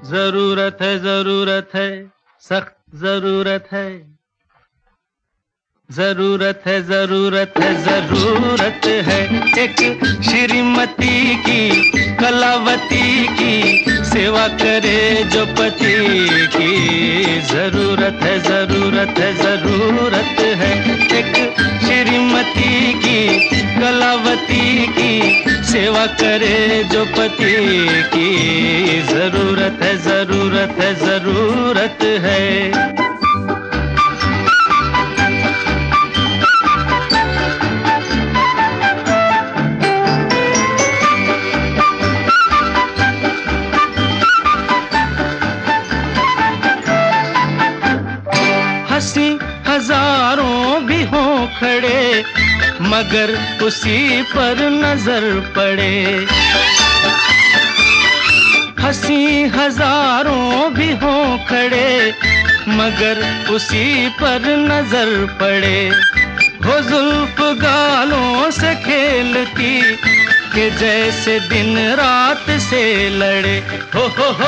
जरूरत है, सख्त जरूरत है। जरूरत है, जरूरत है एक श्रीमती की, कलावती की, सेवा करे जो पति की। जरूरत है, जरूरत है एक श्रीमती की, कलावती की, सेवा करे जो पति की। जरूरत है, जरूरत है। हंसी हजारों भी हों खड़े, मगर उसी पर नजर पड़े। हंसी हजारों भी हों खड़े, मगर उसी पर नजर पड़े। हो जुल्फ गालों से खेलती कि जैसे दिन रात से लड़े। हो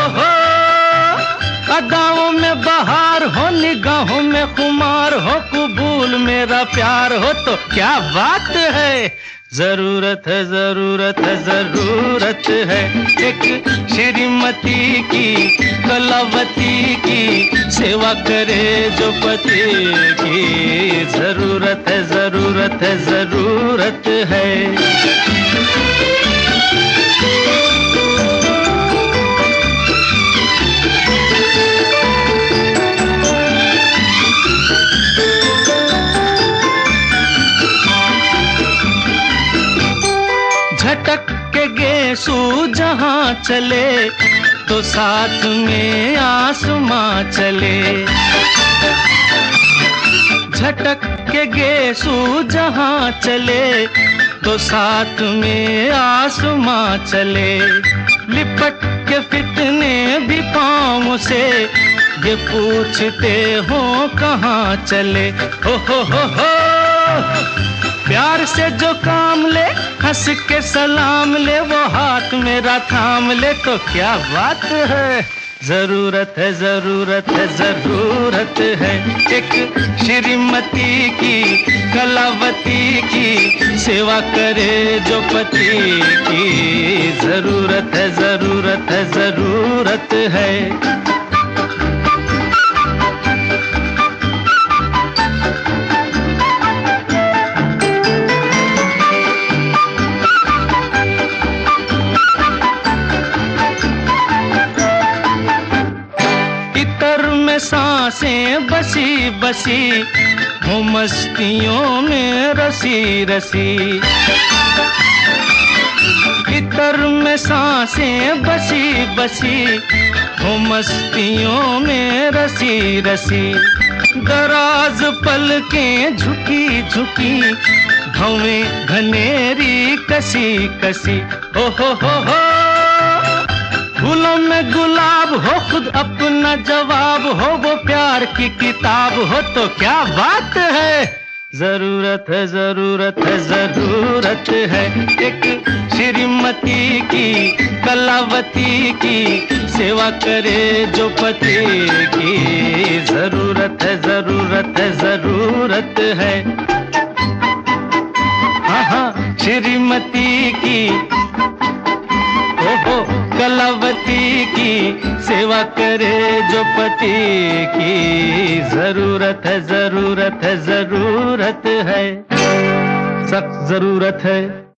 अदाओं में बहार हो, निगाहों में खुमार हो, कबूल मेरा प्यार हो तो क्या बात है। जरूरत है, जरूरत है एक श्रीमती की, कलावती की, सेवा करे जो पति की। जरूरत है, जरूरत है। झटक के गेसू जहाँ चले तो साथ में आसमां चले। झटक के गेसू जहाँ चले तो साथ में आसमां चले। लिपट के फितने भी पाँव से ये पूछते हो कहाँ चले। हो प्यार से जो काम ले, हंस के सलाम ले, वो हाथ मेरा थाम ले तो क्या बात है। जरूरत है, जरूरत है एक श्रीमती की, कलावती की, सेवा करे जो पति की। जरूरत है। सांसें बसी बसी हो, मस्तियों में रसी रसी। इतर में सांसें बसी बसी हो, मस्तियों में रसी रसी। दराज पलकें झुकी झुकी, भवें घनेरी कसी कसी। हो फूलों में गुलाब हो, खुद अपना जवाब हो, वो प्यार की किताब हो तो क्या बात है। जरूरत है, जरूरत है एक श्रीमती की, कलावती की, सेवा करे जो पति की। जरूरत है। हाँ श्रीमती की, कलावती की, सेवा करे जो पति की। जरूरत है, सख्त जरूरत है।